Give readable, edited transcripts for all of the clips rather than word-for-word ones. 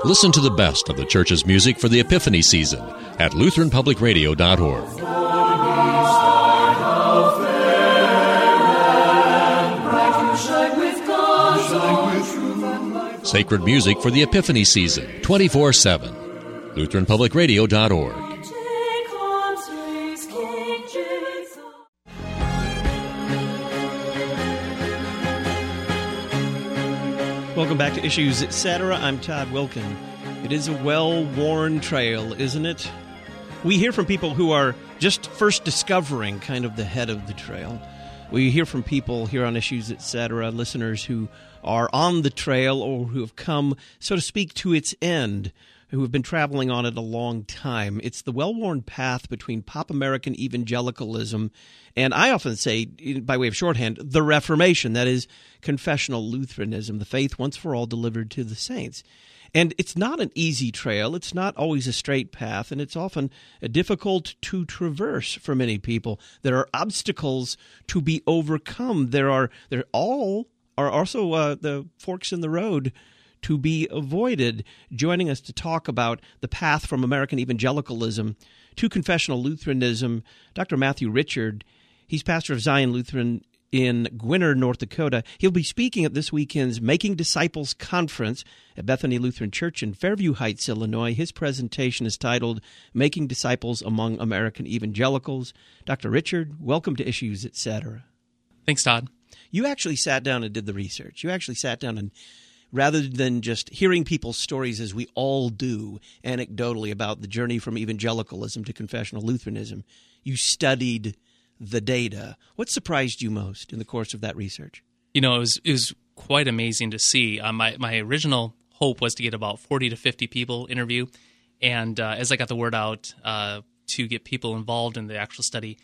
Listen to the best of the church's music for the Epiphany season at LutheranPublicRadio.org. Sacred music for the Epiphany season, 24/7. LutheranPublicRadio.org. Welcome back to Issues Etc. I'm Todd Wilkin. It is a well-worn trail, isn't it? We hear from people who are just first discovering kind of the head of the trail. We hear from people here on Issues Etc., listeners who are on the trail or who have come, so to speak, to its end, who have been traveling on it a long time. It's the well-worn path between pop American evangelicalism and, I often say, by way of shorthand, the Reformation, that is, confessional Lutheranism, the faith once for all delivered to the saints. And it's not an easy trail. It's not always a straight path, and it's often difficult to traverse for many people. There are obstacles to be overcome. There are also the forks in the road to be avoided. Joining us to talk about the path from American evangelicalism to confessional Lutheranism, Dr. Matthew Richard. He's pastor of Zion Lutheran in Gwinner, North Dakota. He'll be speaking at this weekend's Making Disciples Conference at Bethany Lutheran Church in Fairview Heights, Illinois. His presentation is titled Making Disciples Among American Evangelicals. Dr. Richard, welcome to Issues Etc. Thanks, Todd. You actually sat down and did the research. You actually sat down and, rather than just hearing people's stories as we all do anecdotally about the journey from evangelicalism to confessional Lutheranism, you studied the data. What surprised you most in the course of that research? You know, it was quite amazing to see. My original hope was to get about 40 to 50 people interview, and as I got the word out to get people involved in the actual study,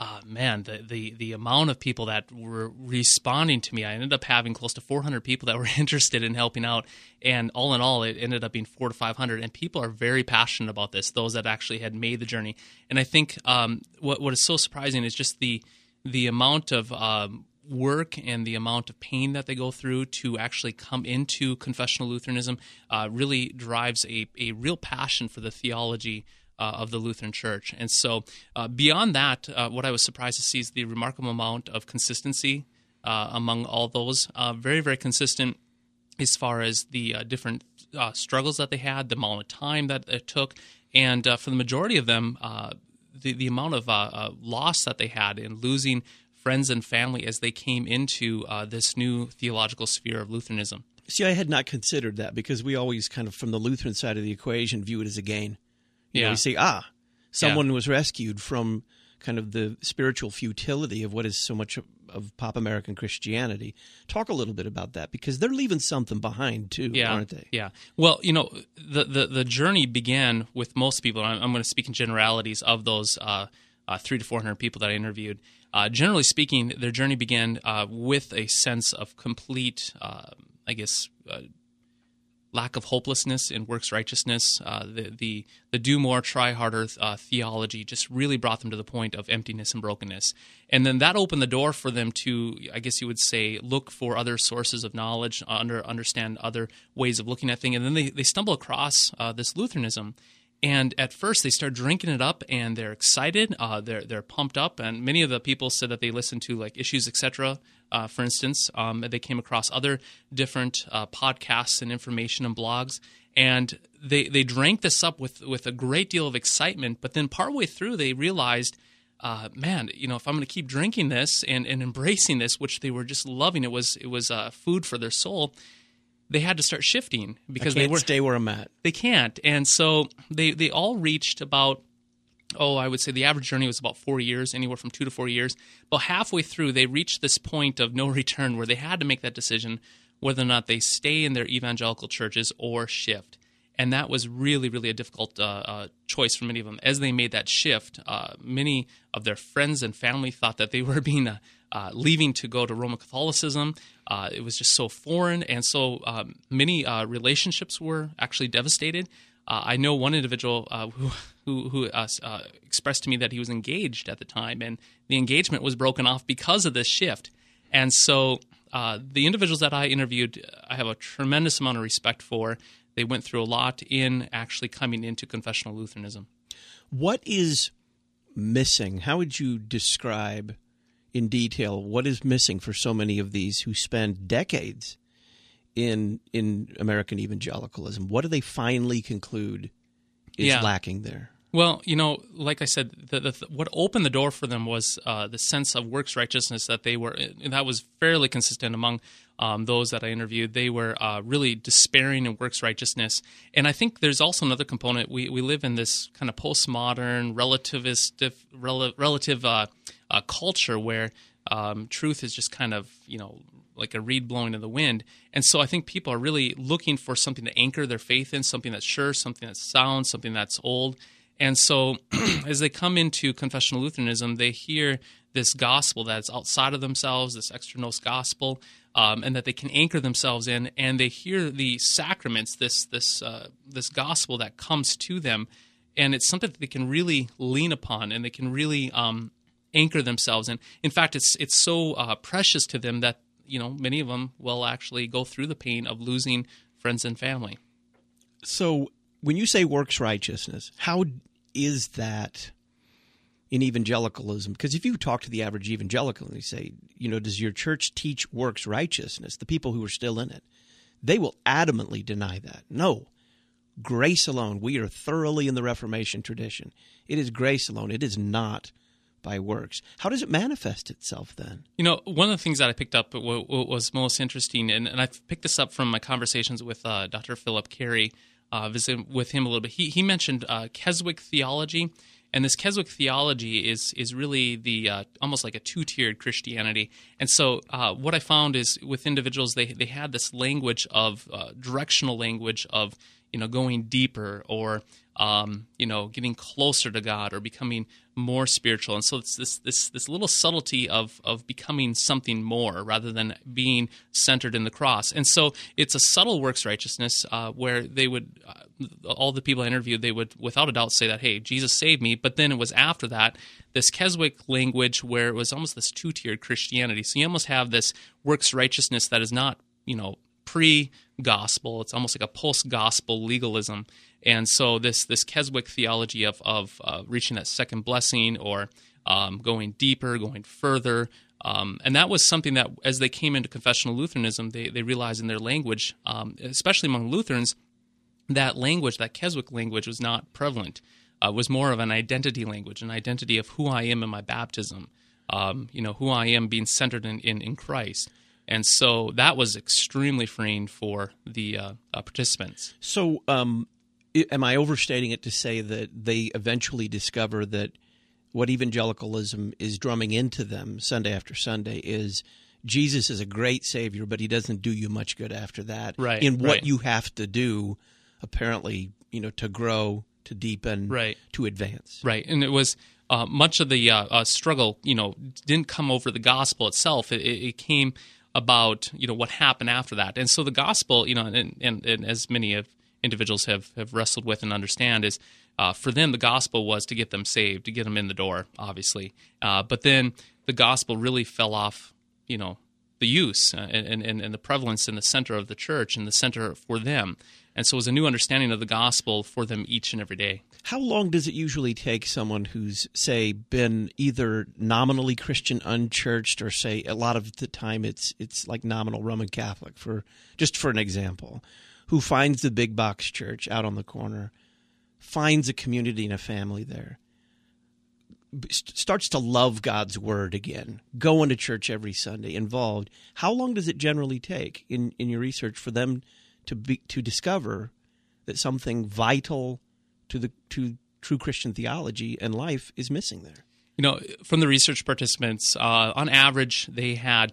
the amount of people that were responding to me, I ended up having close to 400 people that were interested in helping out, and all in all, it ended up being 400 to 500, and people are very passionate about this, those that actually had made the journey. And I think what is so surprising is just the amount of work and the amount of pain that they go through to actually come into confessional Lutheranism really drives a real passion for the theology of the Lutheran Church. And so beyond that, what I was surprised to see is the remarkable amount of consistency among all those. Very, very consistent as far as the different struggles that they had, the amount of time that it took, and for the majority of them, the amount of loss that they had in losing friends and family as they came into this new theological sphere of Lutheranism. See, I had not considered that because we always kind of, from the Lutheran side of the equation, view it as a gain. You know, we say, someone was rescued from kind of the spiritual futility of what is so much of pop American Christianity. Talk a little bit about that, because they're leaving something behind too, aren't they? Yeah. Well, you know, the journey began with most people, and I'm going to speak in generalities of those 300 to 400 people that I interviewed. Generally speaking, their journey began with a sense of complete, lack of hopelessness in works righteousness. The do more, try harder theology just really brought them to the point of emptiness and brokenness. And then that opened the door for them to, I guess you would say, look for other sources of knowledge, understand other ways of looking at things. And then they stumble across this Lutheranism. And at first, they start drinking it up, and they're excited. They're pumped up, and many of the people said that they listened to like Issues Etc. For instance, they came across other different podcasts and information and blogs, and they drank this up with a great deal of excitement. But then partway through, they realized, if I'm going to keep drinking this and embracing this, which they were just loving, it was food for their soul. They had to start shifting because they can't stay where I'm at. They can't. And so they all reached about, I would say the average journey was about 4 years, anywhere from 2 to 4 years. But halfway through, they reached this point of no return where they had to make that decision whether or not they stay in their evangelical churches or shift. And that was really, really a difficult choice for many of them. As they made that shift, many of their friends and family thought that they were being leaving to go to Roman Catholicism. It was just so foreign, and so many relationships were actually devastated. I know one individual who expressed to me that he was engaged at the time, and the engagement was broken off because of this shift. And so the individuals that I interviewed, I have a tremendous amount of respect for. They went through a lot in actually coming into confessional Lutheranism. What is missing? How would you describe in detail what is missing for so many of these who spend decades in American evangelicalism? What do they finally conclude is lacking there? Well, like I said, what opened the door for them was the sense of works righteousness that they were, and that was fairly consistent among those that I interviewed. They were really despairing in works righteousness. And I think there's also another component. We live in this kind of postmodern, relative culture where truth is just kind of, like a reed blowing in the wind. And so I think people are really looking for something to anchor their faith in, something that's sure, something that's sound, something that's old. And so as they come into confessional Lutheranism, they hear this gospel that's outside of themselves, this extranos gospel, and that they can anchor themselves in, and they hear the sacraments, this gospel that comes to them, and it's something that they can really lean upon, and they can really anchor themselves in. In fact, it's so precious to them that many of them will actually go through the pain of losing friends and family. So when you say works righteousness, how is that in evangelicalism? Because if you talk to the average evangelical and you say, does your church teach works righteousness, the people who are still in it, they will adamantly deny that. No, grace alone. We are thoroughly in the Reformation tradition. It is grace alone. It is not by works. How does it manifest itself then? One of the things that I picked up what was most interesting, and I've picked this up from my conversations with Dr. Philip Carey, visit with him a little bit. He mentioned Keswick theology, and this Keswick theology is really the almost like a two-tiered Christianity. And so what I found is with individuals, they had this language of directional language of going deeper or getting closer to God or becoming more spiritual. And so it's this little subtlety of becoming something more rather than being centered in the cross. And so it's a subtle works righteousness where they would, all the people I interviewed, they would without a doubt say that, hey, Jesus saved me. But then it was after that, this Keswick language where it was almost this two-tiered Christianity. So you almost have this works righteousness that is not, pre-gospel. It's almost like a post-gospel legalism. And so this Keswick theology of reaching that second blessing or going deeper, going further, and that was something that as they came into confessional Lutheranism, they realized in their language, especially among Lutherans, that language, that Keswick language was not prevalent. Was more of an identity language, an identity of who I am in my baptism, who I am being centered in Christ. And so that was extremely freeing for the participants. So am I overstating it to say that they eventually discover that what evangelicalism is drumming into them Sunday after Sunday is Jesus is a great Savior, but he doesn't do you much good after that. Right, in what you have to do, apparently, to grow, to deepen, to advance. Right, and it was much of the struggle, didn't come over the gospel itself. It came about, what happened after that. And so the gospel, and as many of individuals have wrestled with and understand is for them, the gospel was to get them saved, to get them in the door, obviously. But then the gospel really fell off, the use and the prevalence in the center of the church and the center for them. And so it was a new understanding of the gospel for them each and every day. How long does it usually take someone who's, say, been either nominally Christian unchurched or, say, a lot of the time it's like nominal Roman Catholic, for an example, who finds the big box church out on the corner, finds a community and a family there, starts to love God's word again, going to church every Sunday, involved. How long does it generally take in your research for them to discover that something vital to true Christian theology and life is missing there? From the research participants, on average, they had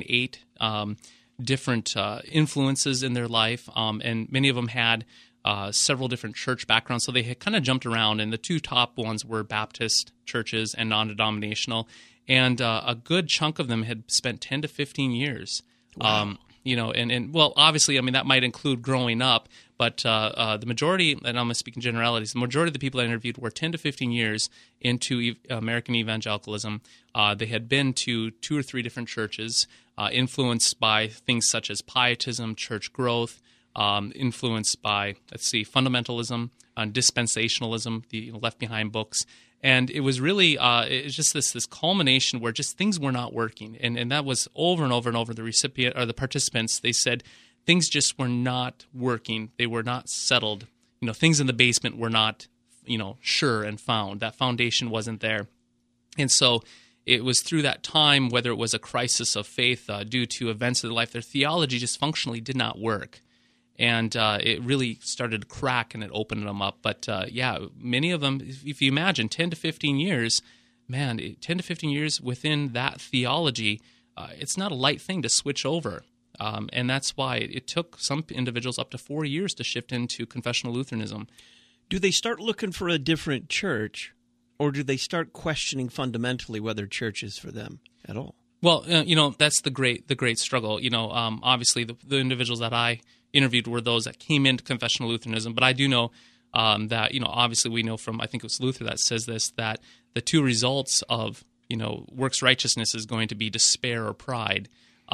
2.8 different influences in their life, and many of them had several different church backgrounds, so they had kind of jumped around, and the two top ones were Baptist churches and non-denominational, and a good chunk of them had spent 10 to 15 years. Wow. Well, obviously, that might include growing up, but the majority, and I'm going to speak in generalities, the majority of the people I interviewed were 10 to 15 years into American evangelicalism. They had been to 2 or 3 different churches, influenced by things such as pietism, church growth, influenced by, fundamentalism, dispensationalism, the Left Behind books. And it was really it's just this culmination where just things were not working. And that was over and over and over. The recipient or the participants, they said things just were not working. They were not settled. Things in the basement were not, sure and found. That foundation wasn't there. And so it was through that time, whether it was a crisis of faith due to events of their life, their theology just functionally did not work. And it really started to crack, and it opened them up. But, many of them, if you imagine 10 to 15 years, 10 to 15 years within that theology, it's not a light thing to switch over. And that's why it took some individuals up to 4 years to shift into confessional Lutheranism. Do they start looking for a different church, or do they start questioning fundamentally whether church is for them at all? Well, that's the great struggle. Obviously the individuals that I interviewed were those that came into confessional Lutheranism, but I do know that, obviously we know from, I think it was Luther that says this, that the two results of, works righteousness is going to be despair or pride.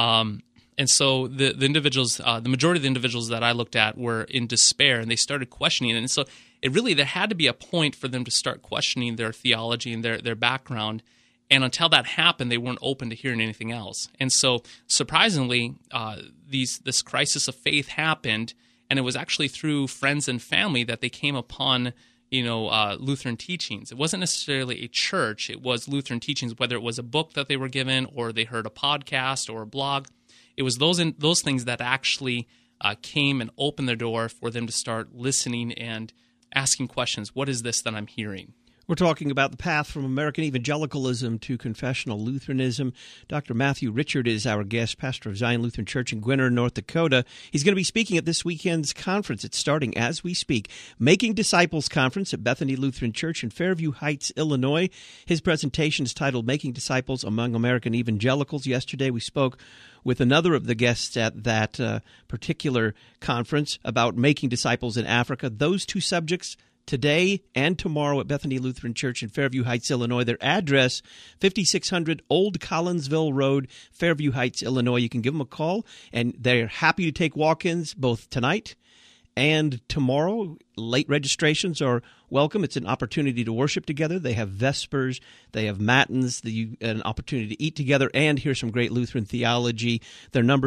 And so the individuals, the majority of the individuals that I looked at were in despair, and they started questioning it. And so there had to be a point for them to start questioning their theology and their background. And until that happened, they weren't open to hearing anything else. And so, surprisingly, this crisis of faith happened, and it was actually through friends and family that they came upon, Lutheran teachings. It wasn't necessarily a church; it was Lutheran teachings. Whether it was a book that they were given, or they heard a podcast or a blog, it was those things that actually came and opened the door for them to start listening and asking questions. What is this that I'm hearing? We're talking about the path from American evangelicalism to confessional Lutheranism. Dr. Matthew Richard is our guest, pastor of Zion Lutheran Church in Gwinner, North Dakota. He's going to be speaking at this weekend's conference. It's starting as we speak. Making Disciples Conference at Bethany Lutheran Church in Fairview Heights, Illinois. His presentation is titled Making Disciples Among American Evangelicals. Yesterday we spoke with another of the guests at that particular conference about making disciples in Africa. Those two subjects today and tomorrow at Bethany Lutheran Church in Fairview Heights, Illinois. Their address, 5600 Old Collinsville Road, Fairview Heights, Illinois. You can give them a call, and they're happy to take walk-ins both tonight and tomorrow. Late registrations are welcome. It's an opportunity to worship together. They have Vespers, they have Matins, an opportunity to eat together and hear some great Lutheran theology. Their number,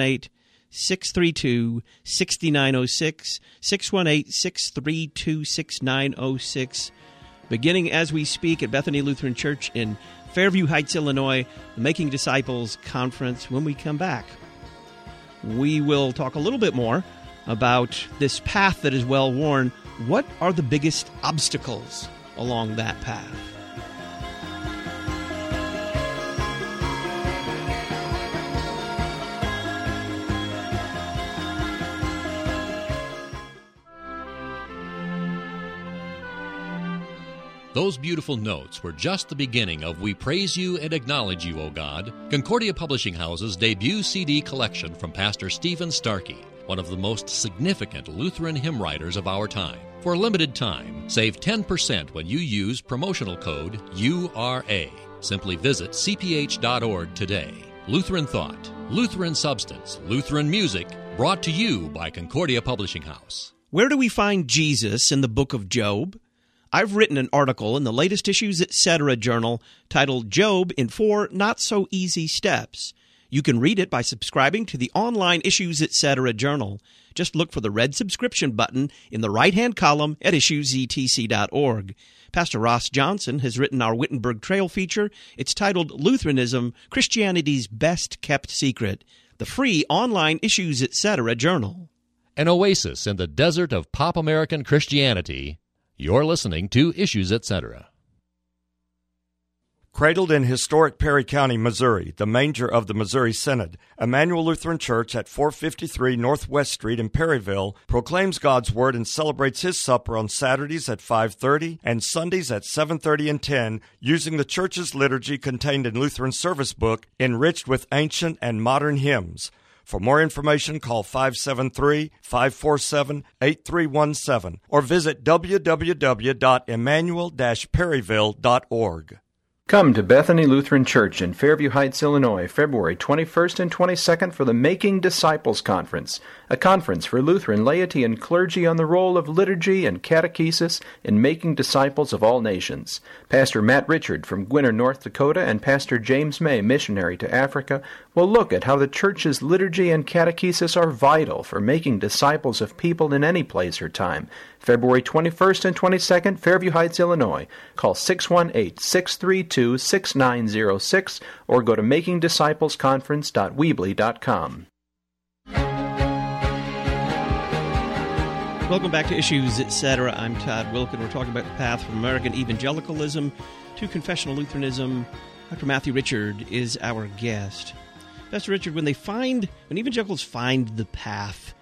618-632-6906, 618-632-6906. Beginning as we speak at Bethany Lutheran Church in Fairview Heights, Illinois, the Making Disciples Conference. When we come back, we will talk a little bit more about this path that is well worn. What are the biggest obstacles along that path? Those beautiful notes were just the beginning of We Praise You and Acknowledge You, O God, Concordia Publishing House's debut CD collection from Pastor Stephen Starkey, one of the most significant Lutheran hymn writers of our time. For a limited time, save 10% when you use promotional code URA. Simply visit cph.org today. Lutheran Thought, Lutheran Substance, Lutheran Music, brought to you by Concordia Publishing House. Where do we find Jesus in the book of Job? I've written an article in the latest Issues Etc. journal titled Job in 4 Not-So-Easy Steps. You can read it by subscribing to the online Issues Etc. journal. Just look for the red subscription button in the right-hand column at issuesetc.org. Pastor Ross Johnson has written our Wittenberg Trail feature. It's titled Lutheranism, Christianity's Best-Kept Secret, the free online Issues Etc. journal. An oasis in the desert of pop American Christianity. You're listening to Issues Etc. Cradled in historic Perry County, Missouri, the manger of the Missouri Synod, Emmanuel Lutheran Church at 453 Northwest Street in Perryville proclaims God's Word and celebrates His supper on Saturdays at 5:30 and Sundays at 7:30 and 10 using the church's liturgy contained in Lutheran Service Book, enriched with ancient and modern hymns. For more information, call 573-547-8317 or visit www.emmanuel-perryville.org. Come to Bethany Lutheran Church in Fairview Heights, Illinois, February 21st and 22nd for the Making Disciples Conference, a conference for Lutheran laity and clergy on the role of liturgy and catechesis in making disciples of all nations. Pastor Matt Richard from Gwinner, North Dakota, and Pastor James May, missionary to Africa, will look at how the church's liturgy and catechesis are vital for making disciples of people in any place or time. February 21st and 22nd, Fairview Heights, Illinois. Call 618-632-6906 or go to makingdisciplesconference.weebly.com. Welcome back to Issues, Etc. I'm Todd Wilkin. We're talking about the path from American evangelicalism to confessional Lutheranism. Dr. Matthew Richard is our guest. Pastor Richard, when evangelicals find the path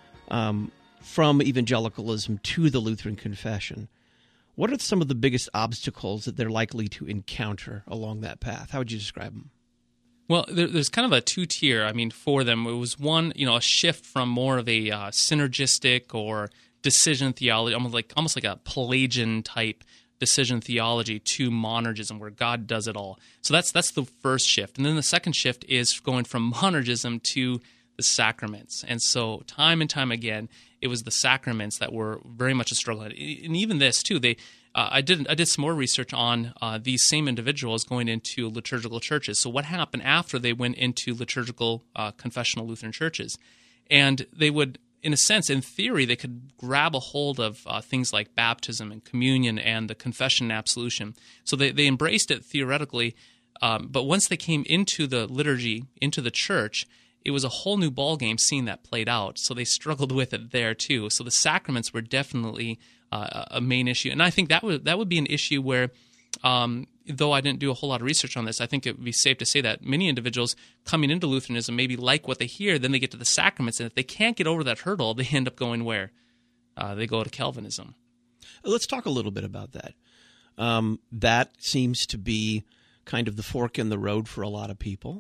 from evangelicalism to the Lutheran confession, what are some of the biggest obstacles that they're likely to encounter along that path? How would you describe them? Well, there's kind of a two-tier. I mean, for them, it was one, a shift from more of a synergistic or decision theology, almost like a Pelagian type decision theology to monergism, where God does it all. So that's the first shift, and then the second shift is going from monergism to the sacraments. And so time and time again, it was the sacraments that were very much a struggle. And even this too, I did some more research on these same individuals going into liturgical churches. So what happened after they went into liturgical confessional Lutheran churches? And they would, in a sense, in theory, they could grab a hold of things like baptism and communion and the confession and absolution. So they embraced it theoretically, but once they came into the liturgy, into the church, it was a whole new ballgame seeing that played out. So they struggled with it there too. So the sacraments were definitely a main issue, and I think that would be an issue where, though I didn't do a whole lot of research on this, I think it would be safe to say that many individuals coming into Lutheranism maybe like what they hear, then they get to the sacraments, and if they can't get over that hurdle, they end up going where? They go to Calvinism. Let's talk a little bit about that. That seems to be kind of the fork in the road for a lot of people.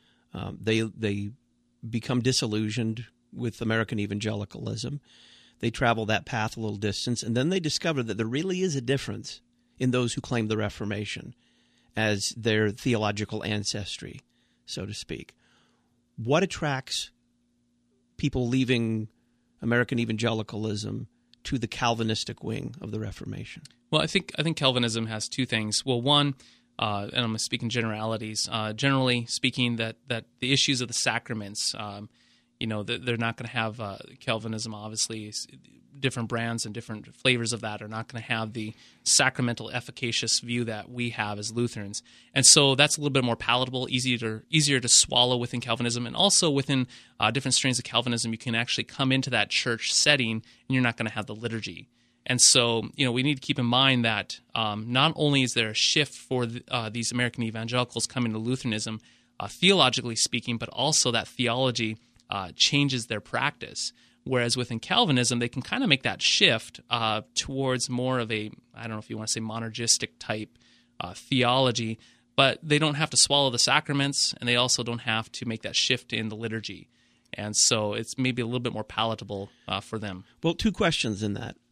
They become disillusioned with American evangelicalism. They travel that path a little distance, and then they discover that there really is a difference in those who claim the Reformation as their theological ancestry, so to speak. What attracts people leaving American evangelicalism to the Calvinistic wing of the Reformation? Well, I think Calvinism has two things. Well, one, and I'm speaking generalities. Generally speaking, that the issues of the sacraments, they're not going to have Calvinism. Obviously, different brands and different flavors of that are not going to have the sacramental efficacious view that we have as Lutherans, and so that's a little bit more palatable, easier to swallow within Calvinism, and also within different strains of Calvinism, you can actually come into that church setting, and you're not going to have the liturgy. And so, we need to keep in mind that not only is there a shift for these American evangelicals coming to Lutheranism, theologically speaking, but also that theology changes their practice. Whereas within Calvinism, they can kind of make that shift towards more of a, I don't know if you want to say monergistic type theology, but they don't have to swallow the sacraments, and they also don't have to make that shift in the liturgy. And so it's maybe a little bit more palatable for them. Well, two questions in that.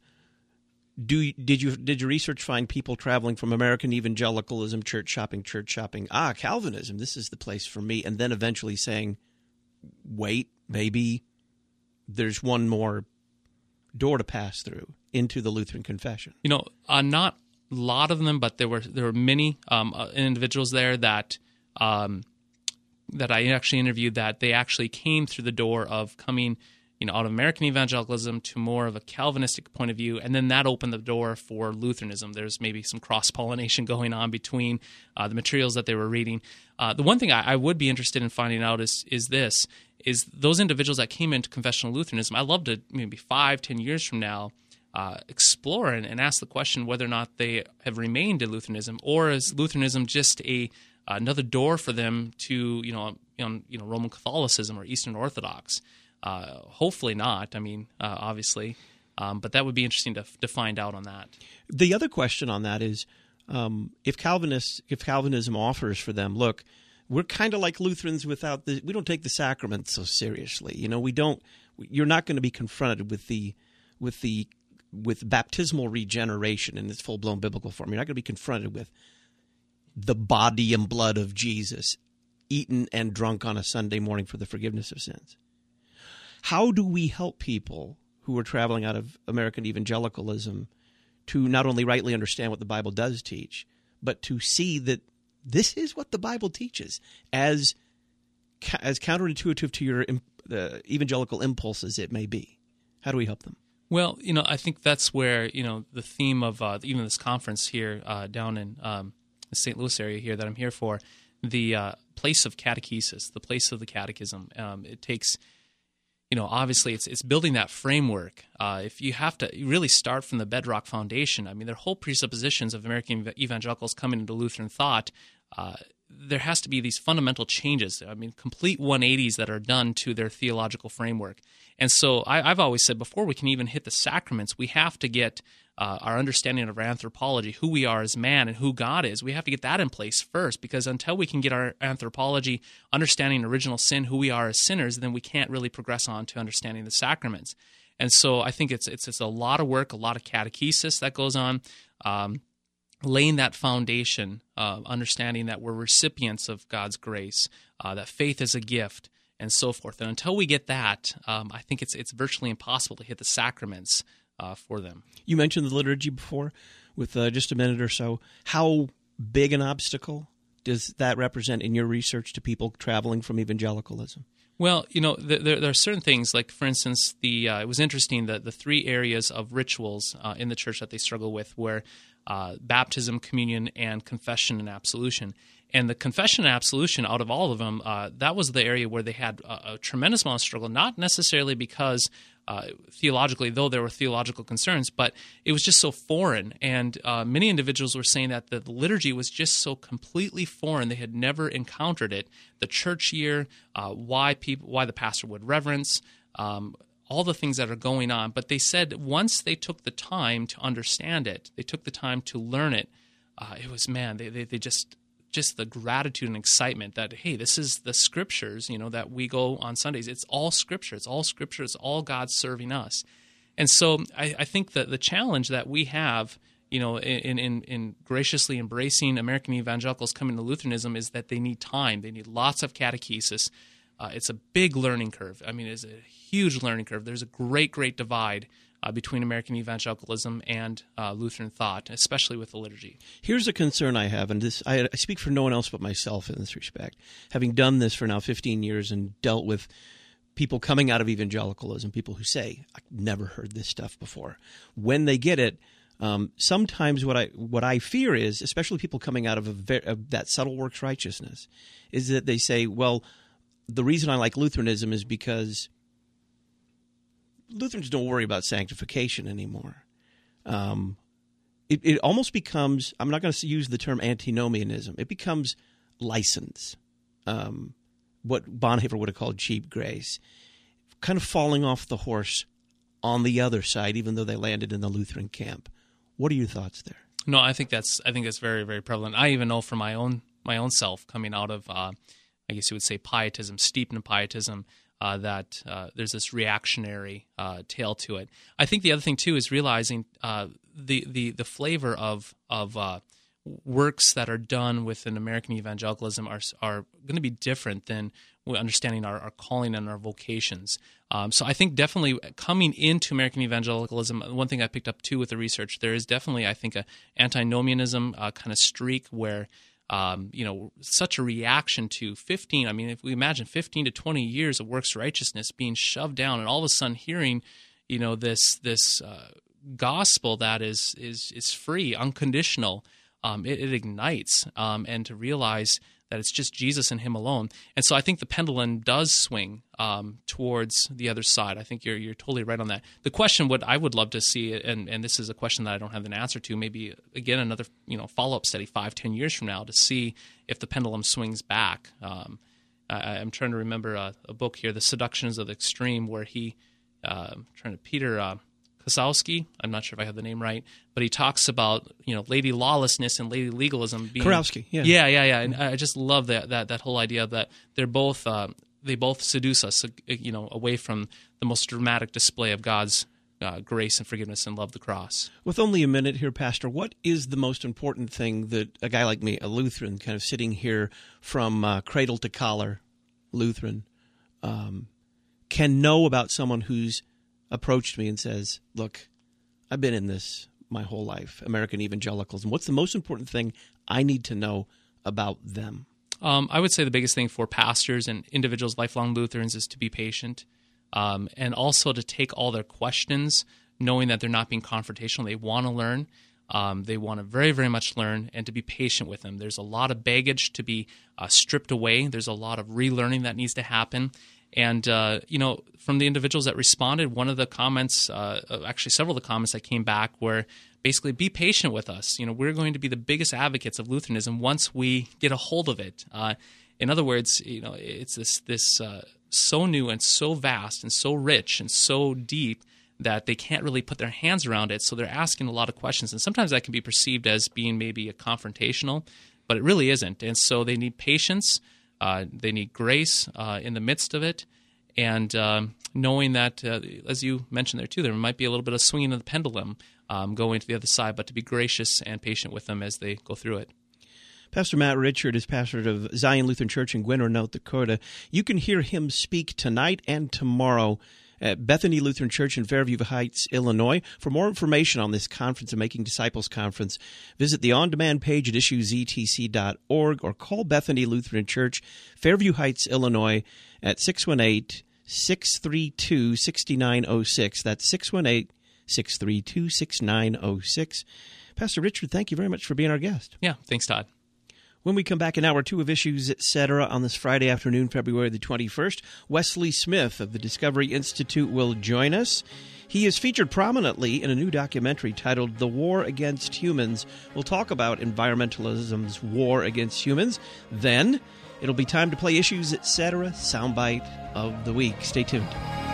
Did your research find people traveling from American evangelicalism, church shopping, Calvinism, this is the place for me, and then eventually saying, wait, maybe there's one more door to pass through into the Lutheran confession? Not a lot of them, but there were many individuals there that I actually interviewed that they actually came through the door of coming out of American evangelicalism to more of a Calvinistic point of view, and then that opened the door for Lutheranism. There's maybe some cross-pollination going on between the materials that they were reading. The one thing I would be interested in finding out is those individuals that came into confessional Lutheranism, I'd love to maybe 5-10 years from now explore and ask the question whether or not they have remained in Lutheranism, or is Lutheranism just another door for them to Roman Catholicism or Eastern Orthodox? Hopefully not. I mean, obviously, but that would be interesting to find out on that. The other question on that is, if Calvinism offers for them, look, we're kind of like Lutherans we don't take the sacraments so seriously. You're not going to be confronted with baptismal regeneration in its full-blown biblical form. You're not going to be confronted with the body and blood of Jesus, eaten and drunk on a Sunday morning for the forgiveness of sins. How do we help people who are traveling out of American evangelicalism to not only rightly understand what the Bible does teach, but to see that this is what the Bible teaches, as counterintuitive to your evangelical impulses it may be? How do we help them? Well, I think that's where, the theme of even this conference here down in the St. Louis area here that I'm here for, the place of catechesis, the place of the catechism. It takes, obviously it's building that framework. If you have to really start from the bedrock foundation, I mean, their whole presuppositions of American evangelicals coming into Lutheran thought, there has to be these fundamental changes. I mean, complete 180s that are done to their theological framework. And so I've always said, before we can even hit the sacraments, we have to get our understanding of our anthropology, who we are as man and who God is. We have to get that in place first, because until we can get our anthropology, understanding original sin, who we are as sinners, then we can't really progress on to understanding the sacraments. And so I think it's a lot of work, a lot of catechesis that goes on, laying that foundation, understanding that we're recipients of God's grace, that faith is a gift, and so forth. And until we get that, I think it's virtually impossible to hit the sacraments for them. You mentioned the liturgy before with just a minute or so. How big an obstacle does that represent in your research to people traveling from evangelicalism? Well, there are certain things, like, for instance, it was interesting that the three areas of rituals in the church that they struggle with were baptism, communion, and confession and absolution. And the confession and absolution, out of all of them, that was the area where they had a tremendous amount of struggle, not necessarily because theologically, though there were theological concerns, but it was just so foreign. And many individuals were saying that the liturgy was just so completely foreign. They had never encountered it. The church year, why the pastor would reverence, all the things that are going on. But they said once they took the time to understand it, they took the time to learn it, it was, they just the gratitude and excitement that, hey, this is the scriptures, that we go on Sundays. It's all scripture. It's all scripture. It's all God serving us. And so I think that the challenge that we have, in graciously embracing American evangelicals coming to Lutheranism is that they need time. They need lots of catechesis. It's a big learning curve. I mean, it's a huge learning curve. There's a great, great divide between American evangelicalism and Lutheran thought, especially with the liturgy. Here's a concern I have, and I speak for no one else but myself in this respect. Having done this for now 15 years and dealt with people coming out of evangelicalism, people who say, I've never heard this stuff before. When they get it, sometimes what I fear is, especially people coming out of that subtle works righteousness, is that they say, well, the reason I like Lutheranism is because Lutherans don't worry about sanctification anymore. It almost becomes, I'm not going to use the term antinomianism, it becomes license, what Bonhoeffer would have called cheap grace, kind of falling off the horse on the other side, even though they landed in the Lutheran camp. What are your thoughts there? No, I think that's very, very prevalent. I even know from my own self coming out of, I guess you would say, pietism, steeped in pietism, that there's this reactionary tail to it. I think the other thing too is realizing the flavor of works that are done within American evangelicalism are going to be different than understanding our calling and our vocations. So I think definitely coming into American evangelicalism, one thing I picked up too with the research, there is definitely, I think, an antinomianism kind of streak where such a reaction to 15. I mean, if we imagine 15 to 20 years of works righteousness being shoved down, and all of a sudden hearing, this gospel that is free, unconditional, it ignites, and to realize that it's just Jesus and Him alone. And so I think the pendulum does swing towards the other side. I think you're totally right on that. The question, what I would love to see, and this is a question that I don't have an answer to, maybe, again, another follow-up study 5-10 years from now to see if the pendulum swings back. I'm trying to remember a book here, The Seductions of the Extreme, where Peter Kosowski, I'm not sure if I have the name right, but he talks about lady lawlessness and lady legalism being Kurowski, yeah. Yeah. And I just love that whole idea that they both seduce us, away from the most dramatic display of God's grace and forgiveness and love the cross. With only a minute here, Pastor, what is the most important thing that a guy like me, a Lutheran, kind of sitting here from cradle to collar Lutheran, can know about someone who's approached me and says, look, I've been in this my whole life, American evangelicals, and what's the most important thing I need to know about them? I would say the biggest thing for pastors and individuals, lifelong Lutherans, is to be patient, and also to take all their questions, knowing that they're not being confrontational. They want to learn. They want to very, very much learn, and to be patient with them. There's a lot of baggage to be stripped away. There's a lot of relearning that needs to happen. And, from the individuals that responded, one of the comments, actually several of the comments that came back were basically, be patient with us. We're going to be the biggest advocates of Lutheranism once we get a hold of it. In other words, it's this so new and so vast and so rich and so deep that they can't really put their hands around it. So they're asking a lot of questions. And sometimes that can be perceived as being maybe a confrontational, but it really isn't. And so they need patience. They need grace in the midst of it, and knowing that, as you mentioned there too, there might be a little bit of swinging of the pendulum going to the other side, but to be gracious and patient with them as they go through it. Pastor Matt Richard is pastor of Zion Lutheran Church in Gwinnett, North Dakota. You can hear him speak tonight and tomorrow at Bethany Lutheran Church in Fairview Heights, Illinois. For more information on this conference, the Making Disciples Conference, visit the on-demand page at issuesetc.org or call Bethany Lutheran Church, Fairview Heights, Illinois, at 618-632-6906. That's 618-632-6906. Pastor Richard, thank you very much for being our guest. Yeah, thanks, Todd. When we come back in hour 2 of Issues, Etc. on this Friday afternoon, February the 21st, Wesley Smith of the Discovery Institute will join us. He is featured prominently in a new documentary titled The War Against Humans. We'll talk about environmentalism's war against humans. Then it'll be time to play Issues, Etc. Soundbite of the Week. Stay tuned.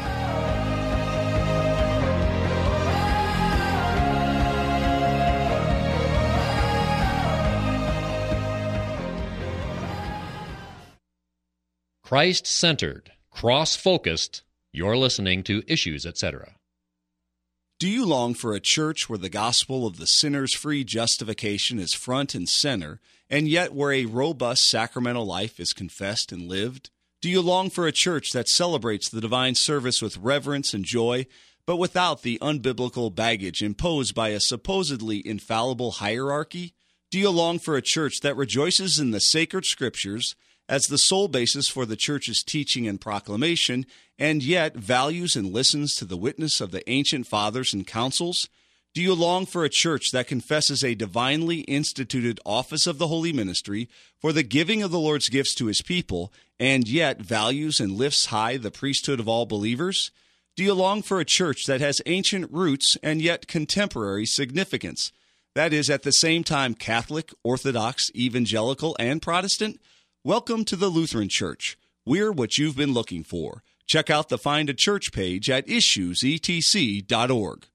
Christ-centered, cross-focused, you're listening to Issues, Etc. Do you long for a church where the gospel of the sinner's free justification is front and center, and yet where a robust sacramental life is confessed and lived? Do you long for a church that celebrates the divine service with reverence and joy, but without the unbiblical baggage imposed by a supposedly infallible hierarchy? Do you long for a church that rejoices in the sacred scriptures as the sole basis for the church's teaching and proclamation, and yet values and listens to the witness of the ancient fathers and councils? Do you long for a church that confesses a divinely instituted office of the holy ministry for the giving of the Lord's gifts to his people, and yet values and lifts high the priesthood of all believers? Do you long for a church that has ancient roots and yet contemporary significance? That is, at the same time Catholic, Orthodox, Evangelical, and Protestant? Welcome to the Lutheran Church. We're what you've been looking for. Check out the Find a Church page at issuesetc.org.